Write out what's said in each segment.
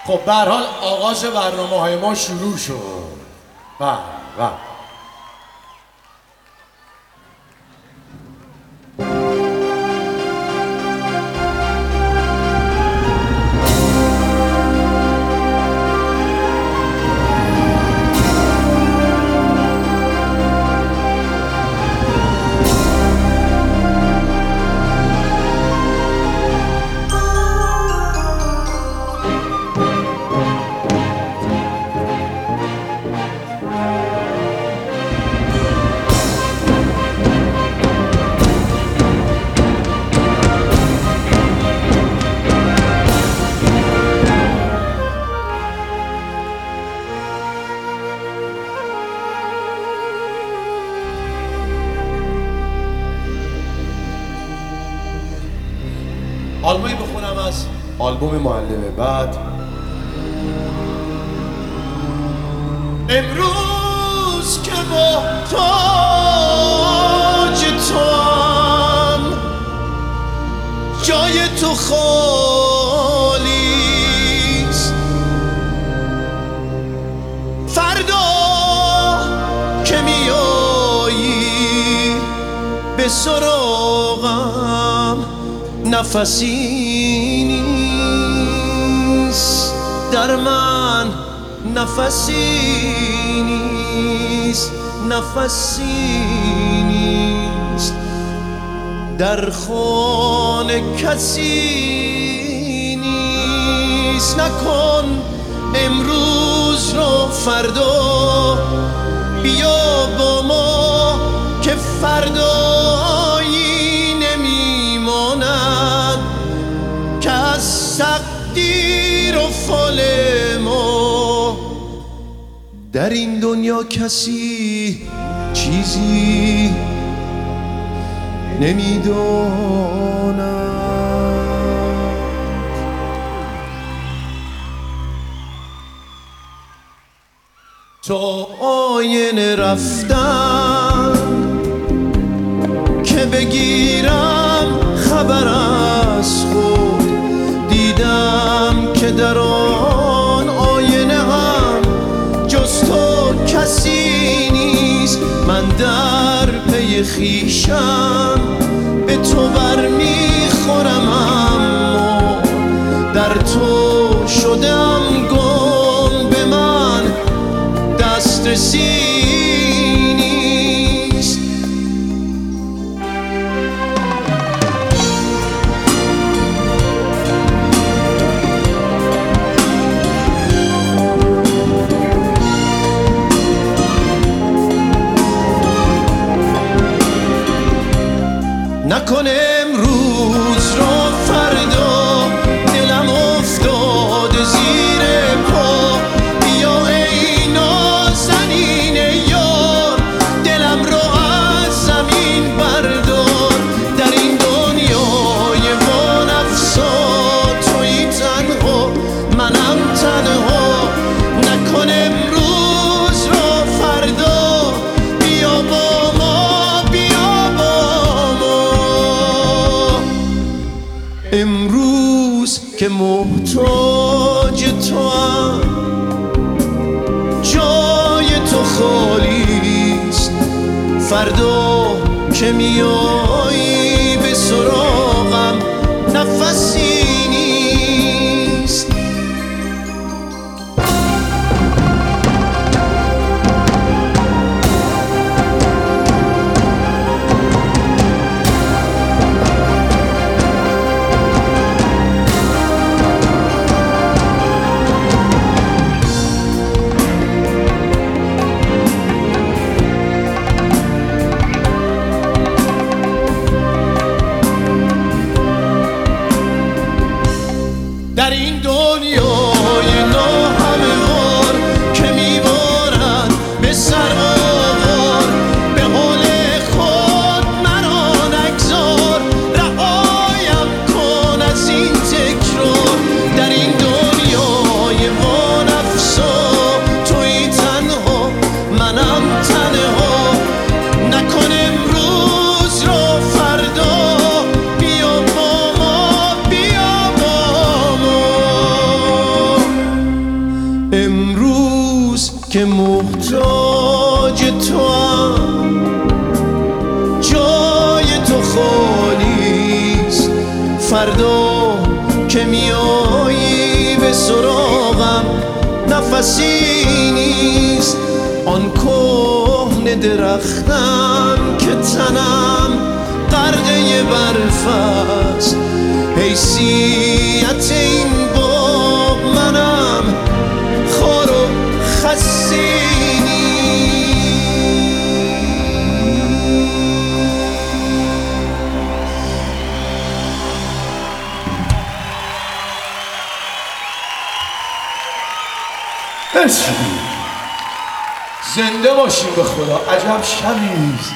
خب به هر حال آغاز برنامه‌های ما شروع شد. و آلبومی بخونم از آلبوم معلم بعد. امروز که محتاج توام، جای تو خالیست. فردا که میایی به سراغم، نفسی نیست در من، نفسی نیست، نفسی نیست در خانه، کسی نیست. نکن امروز رو فردا، بیا با ما که فردایی نمیماند که از تقدیر و فال ما در این دنیا کسی چیزی نمیداند. تا آینه رفتم که بگیرم خبر از خود، دیدم که در آن آینه هم جز تو کسی نیست. من در پی خویشم به تو برمیخورم، اما در تو شدم گم، به من دسترسی نیست. نکن امروز رو فردا، دلم افتاده زیر پا. بیا ای نازنین یار، دلم رو از زمین بردار. در این دنیای وانفسا تویی تنها، منم تنها. نکن امروز رو فردا، بیا با ما، بیا با ما. امروز که محتاج توام، جای تو خالیست. فردا که میایی به سراغم، نفسی نیست. که محتاج تو هم، جای تو خالیست. فردا که میایی به سراغم نفسی نیست. آن کهنه درختم که تنم غرقه برف است. حیثیت این باغ منم خار و خسی نیست. زنده باشیم به خدا. عجب شبیست.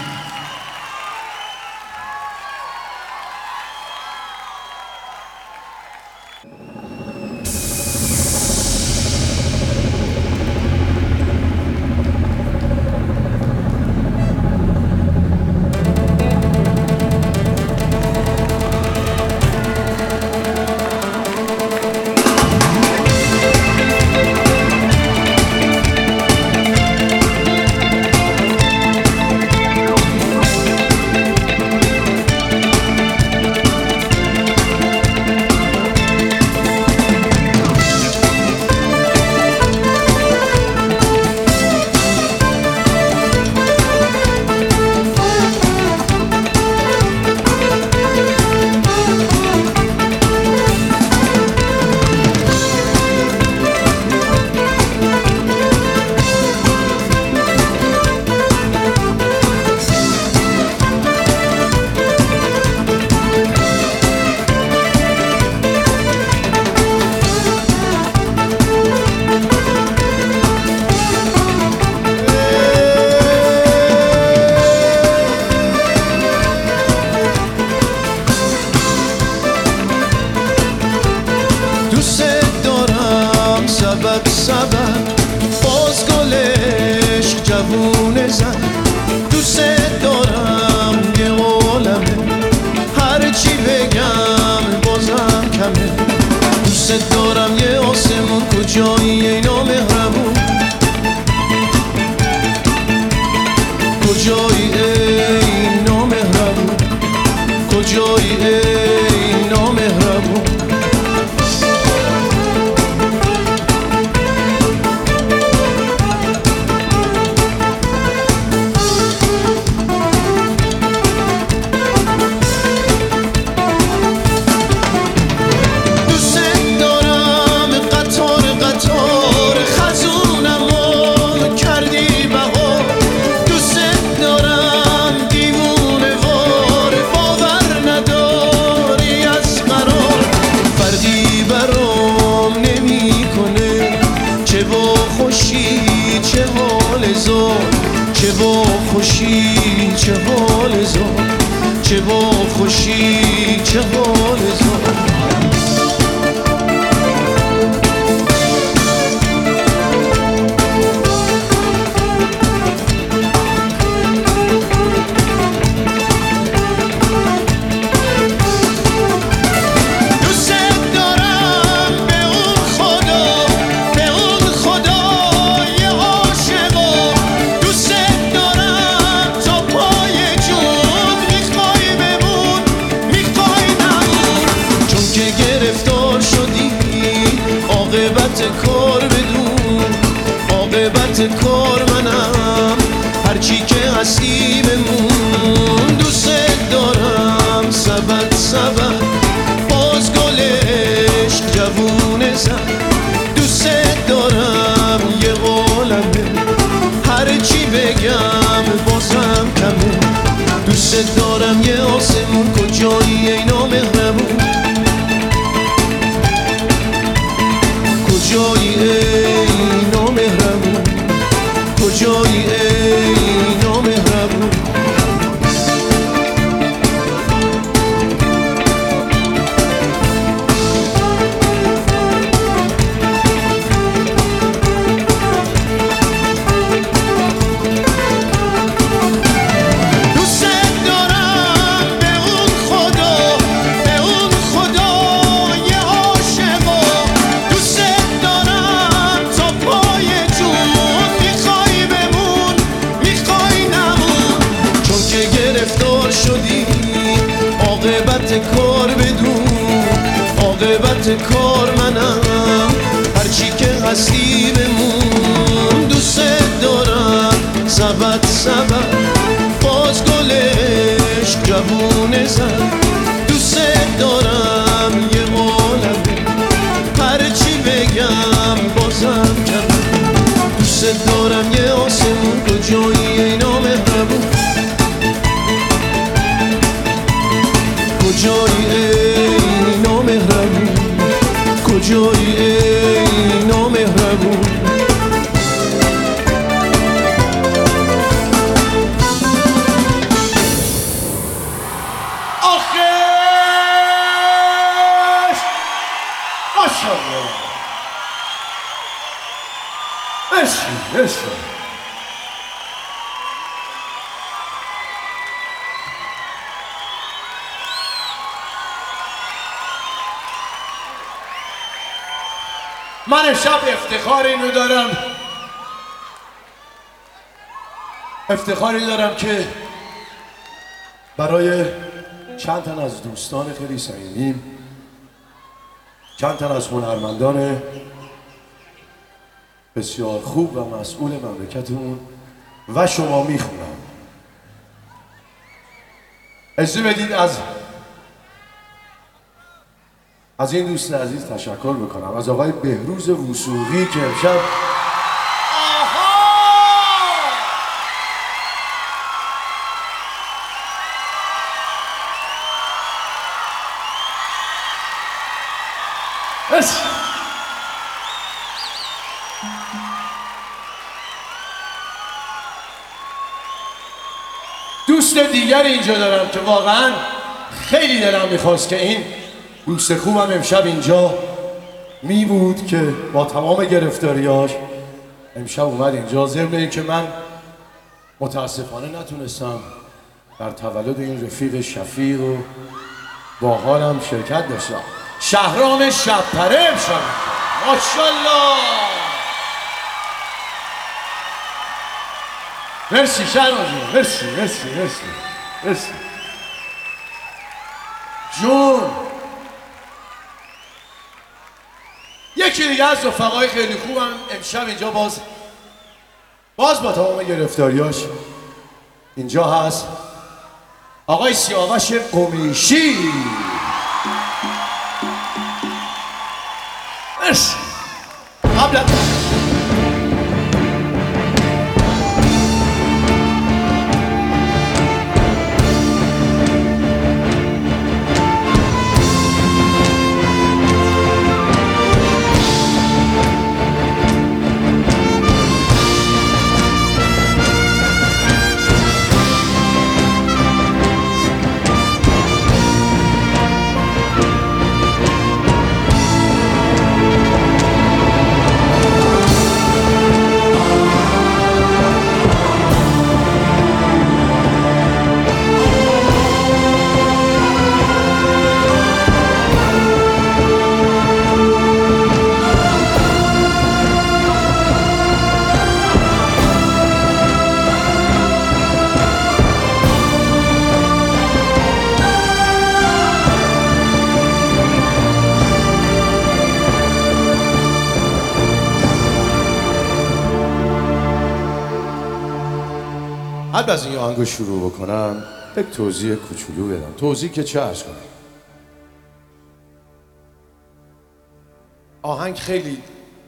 سبب باز گل عشق جوونه زد. دوست دارم یه عالمه، هرچی بگم بازم کمه. دوست دارم یه آسمون، کجایی ای نامهربون؟ کجایی ای نامهربون؟ کجایی ای نامهربون؟ چه با خوشی چه حال زار، چه با خوشی چه حال زار. کار بدون عاقبت کار منم، هرچی که هستی بمون. دوست دارم سبد سبد باز گل عشق جوونه زد. دوست دارم یه عالمه، هرچی بگم بازم کمه. دوست دارم یه آسمون، کجایی ای نامهربون؟ کجایی ای نامهربون؟ کجایی ای نامهربون؟ بزن. دوست دارم یه عالمه، هرچی بگم بازم کم. دوست دارم یه آسمون کجایی ای نامهربون، کجایی ای نامهربون، کجایی ای نامهربون. مرسی. من امشب افتخاری دارم که برای چند تن از دوستان خیلی صمیمیم، چند تن از هنرمندان بسیار خوب و مسئول مملکتمون و شما میخونم. اجازه بدید از این دوست عزیز تشکر بکنم، از آقای بهروز وثوقی که امشب دوست دیگر اینجا دارم که واقعا خیلی دلم میخواست که این دوست خوبم امشب اینجا می بود که با تمام گرفتاریاش امشب اومد اینجا. ضمن این که من متاسفانه نتونستم در تولد این رفیق شفیق و باحالم شرکت داشتم. شهرام شب‌پره امشب ماشاءالله. مرسی شهرام جون، مرسی جون. یکی دیگه از رفقای خیلی خوبم امشب اینجا باز با تمام گرفتاریاش اینجا هست، آقای سیاوش قمیشی. مرسی. قبل از این آهنگو شروع بکنم یک توضیح کوچولو بدم. توضیح که چه عرض کنم، آهنگ خیلی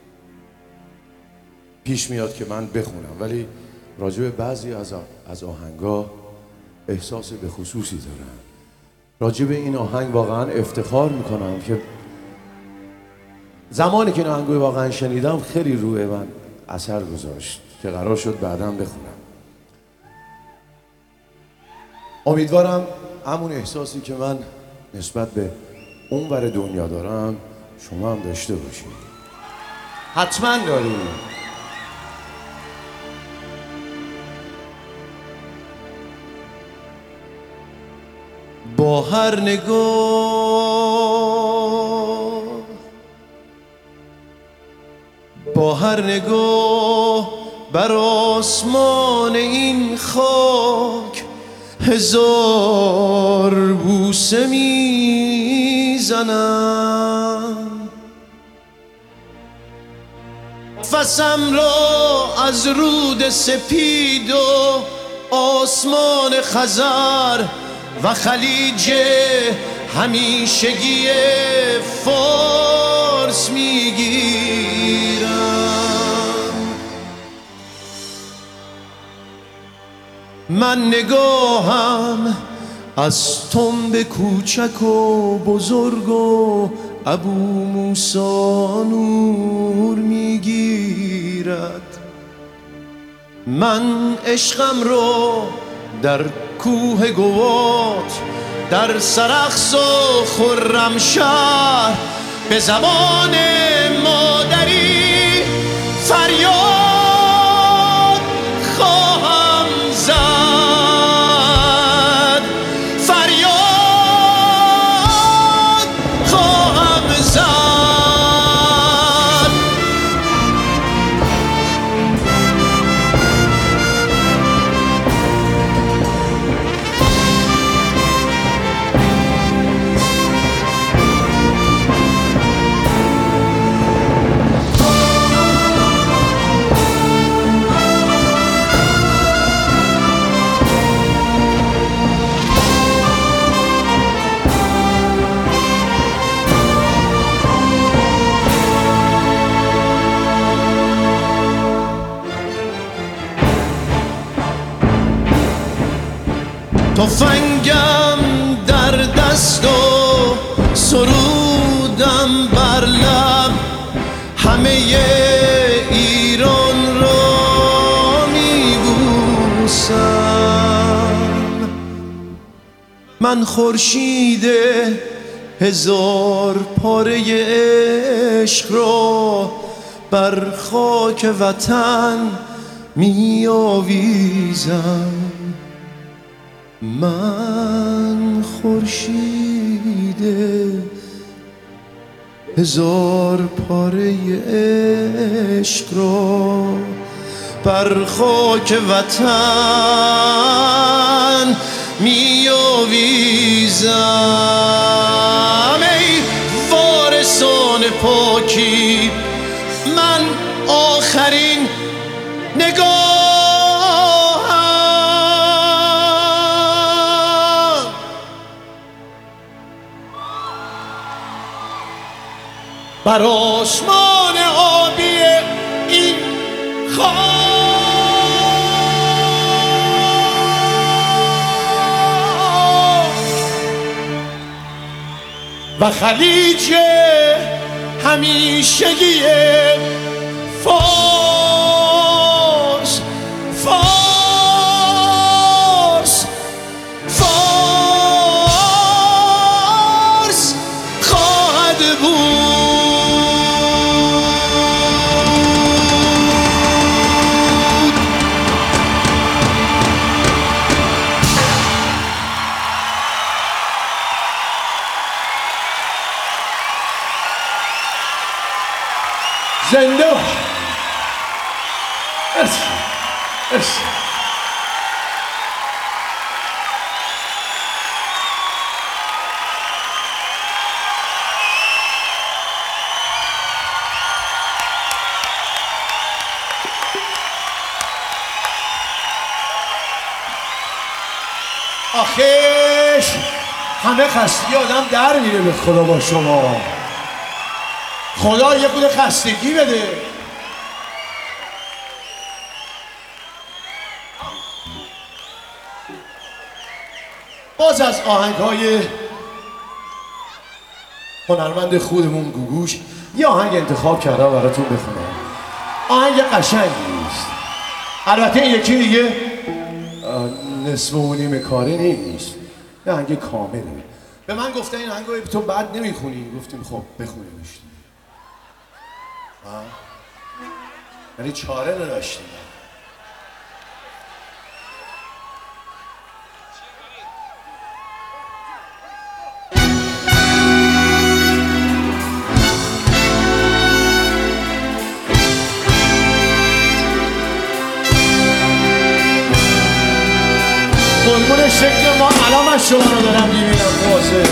پیش میاد که من بخونم، ولی راجع به بعضی از آهنگا احساس به خصوصی دارم. راجع به این آهنگ واقعا افتخار میکنم که زمانی که این آهنگو واقعا شنیدم خیلی روی من اثر گذاشت که قرار شد بعداً بخونم. امیدوارم همون احساسی که من نسبت به اون ور دنیا دارم شما هم داشته باشید. حتما دارید. با هر نگاه بر آسمان این خاک هزار بوسه میزنم. نفسم را از رود سپید و آسمان خزر و خلیج همیشگی فارس میگیرم. من نگاهم از تنب کوچک و بزرگ و ابو موسی نور میگیرد. من عشقم رو در کوه گوات، در سرخس و خرمشهر به زبان مادری فریاد خواهم زد، فریاد خواهم زد. تفنگم در دست و سرودم بر لب، همه ایران را میبوسم. من خورشید هزار پاره عشق را بر خاک وطن میآویزم. من خورشید هزار پاره عشق را بر خاک وطن میآویزم. ای وارثان پاکی، من آخرین نگاه بر آسمان آبی این خاک و خلیج همیشگی فارس، فارس، فارس خواهد بود. زنده باش. مرسی. مرسی. آخیش همه خستگی آدم در میره به خدا با شما. خدا یه خود خستگی بده. باز از آهنگ‌های هنرمند خودمون گوگوش یه آهنگ انتخاب کردم براتون بخونم. آهنگ قشنگی است. البته این یکی دیگه نصف و نیم کاره نیست، یه آهنگ کامله. به من گفتن این آهنگو تو بعد نمیخونی، گفتیم خب بخونیمش. یعنی چاره نداشتیم. قربون شکل ما الان من شما رو دارم میبینم واسه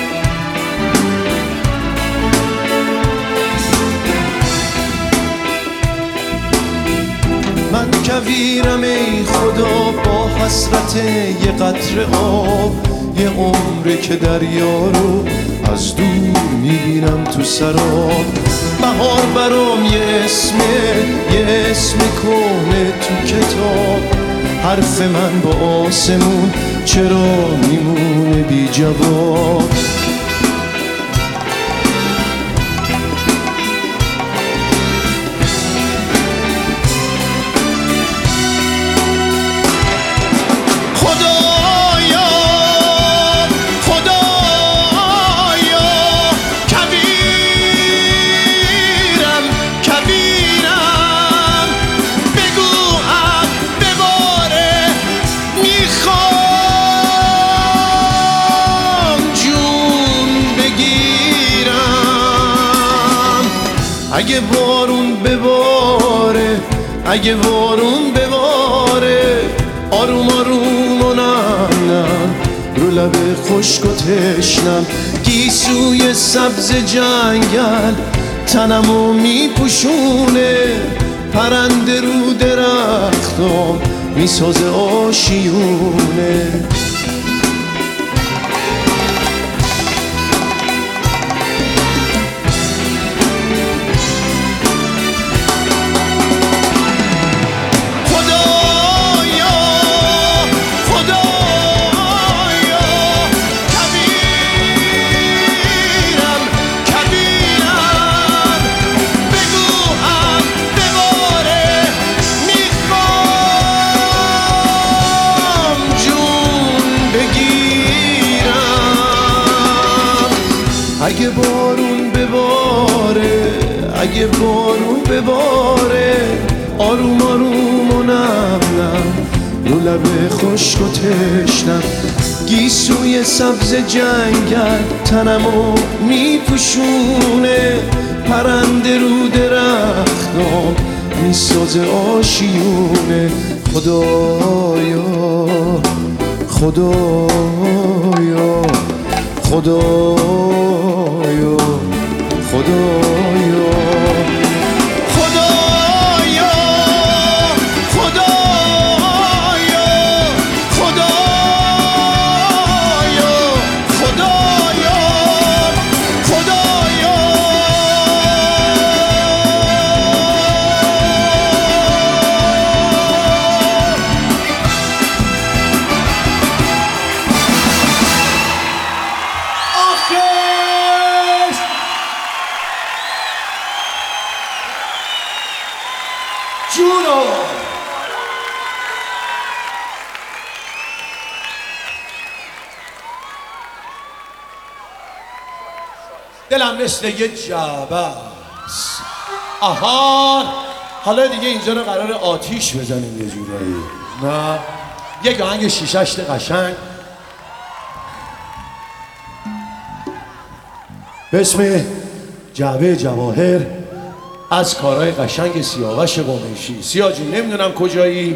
من کویرم ای خدا با حسرت یه قطره آب، یه عمره که دریا رو از دور میبینم تو سراب. بهار برام یه اسم کهنه تو کتاب. حرف من با آسمون چرا میمونه بی جواب؟ اگه بارون بباره، اگه بارون بباره، آروم آروم و نم رو لب خشک و تشنم. گیسوی سبز جنگل تنمو میپوشونه، پرنده رو درختم میسازه آشیونه. اگه بارون بباره، اگه بارون بباره، آروم آروم و نم نم رو لب خشک و تشنم. گیسوی سبز جنگل تنمو میپوشونه، پرنده رو درختم میسازه آشیونه. خدایا خدایا خدایا خدایا خدایا خدایا خدایا خدایا خدایا. جونو دلم مثل یه جعبه است. آها حالا دیگه اینجا رو قرار آتیش بزنیم یه جورایی. نه یک آهنگ شیششت قشنگ به اسم جعبه جواهر از کارهای قشنگ سیاوش قمیشی. سیاه جون نمیدونم کجایی؟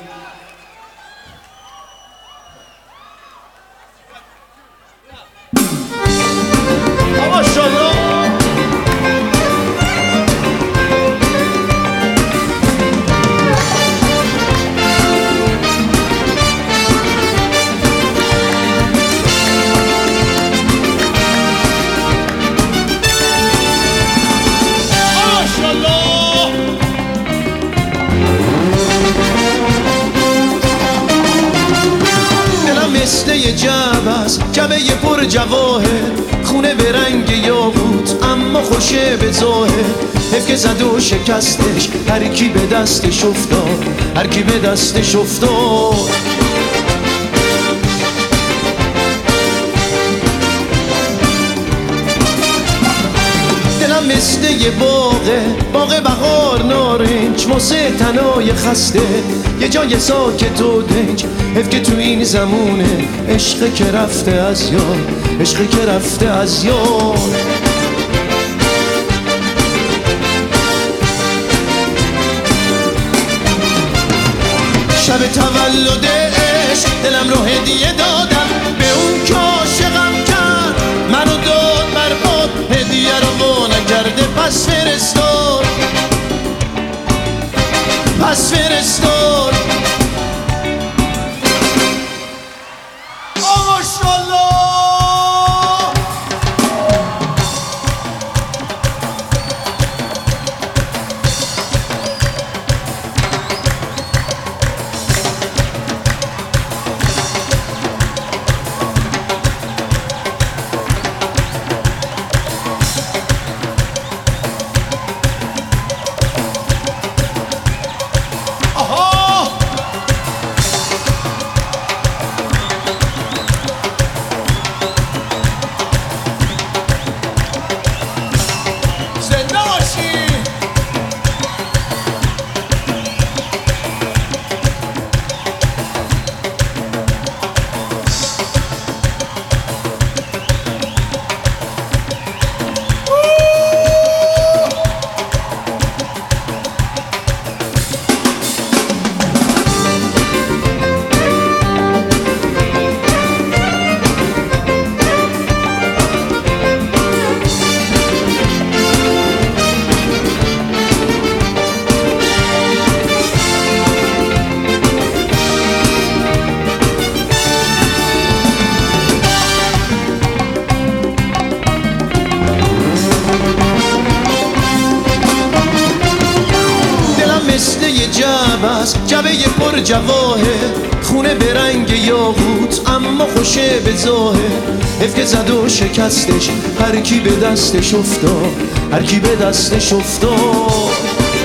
ماشاءالله. مثل یه جعبه است، جعبه پر جواهر، خونه به رنگ یاقوت اما خوشه به ظاهر. حیف که زد و شکستش، هر کی به دستش افتاد، هر کی به دستش افتاد. دلم مثل یه باغ بهار نارنج، واسه تنای خسته یه جای ساکت و دنج. حیف که تو این زمونه عشق که رفته از یاد، عشق که رفته از یاد. شب تولد عشق دلم رو هدیه دادم به اون که عاشقم کرد، منو داد برباد، هدیه رو با نکرده پس فرستاد، پس فرستاد. ماشاءالله. هست، جبه پر جواهر، خونه به رنگ یاقوت اما خوشه به ظاهر. حیف که زد و شکستش، هر کی به دستش افتاد، هر کی به دستش افتاد.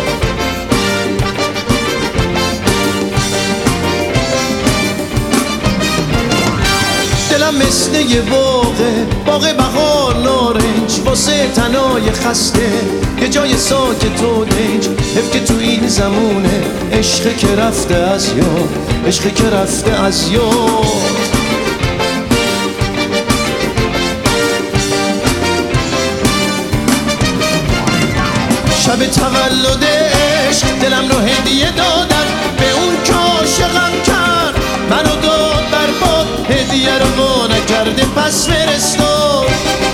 دلم مثل یه باغ بهار نارنج، واسه تنای خسته یه جای ساکت و دنج. حیف که تو این زمونه عشق که رفته از یاد، عشق که رفته از یاد. شب تولدش دلم رو هدیه دادم به اون که عاشقم کرد، منو داد برباد، هدیه رو وا نکرده پس فرستاد،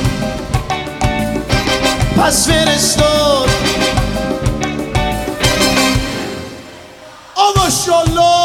پس فرستاد. ماشاءالله.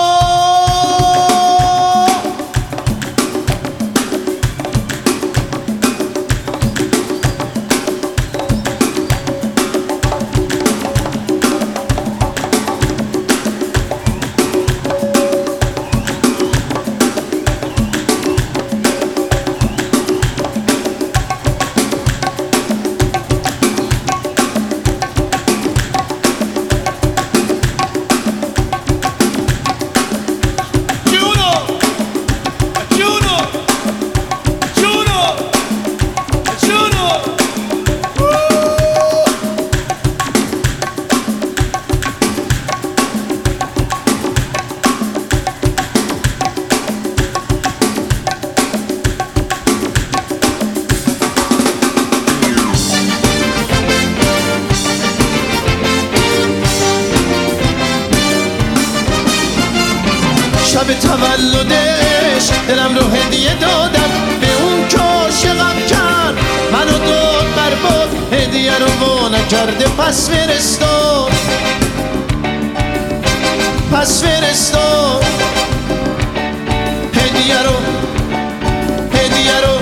شب تولدش دلم رو هدیه دادم به اون که عاشقم کرد، منو داد برباد، هدیه رو وا نکرده پس فرستاد، پس فرستاد. هدیه رو، هدیه رو.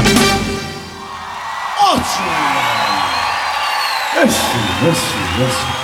مرسی مرسی مرسی.